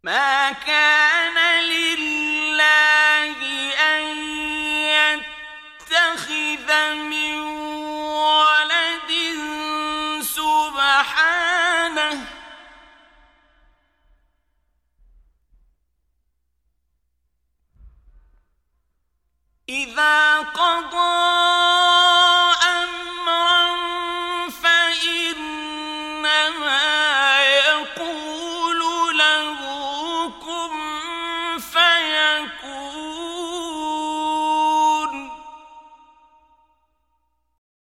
ما كان لله أن يتخذ من ولد سبحانه إذا قضى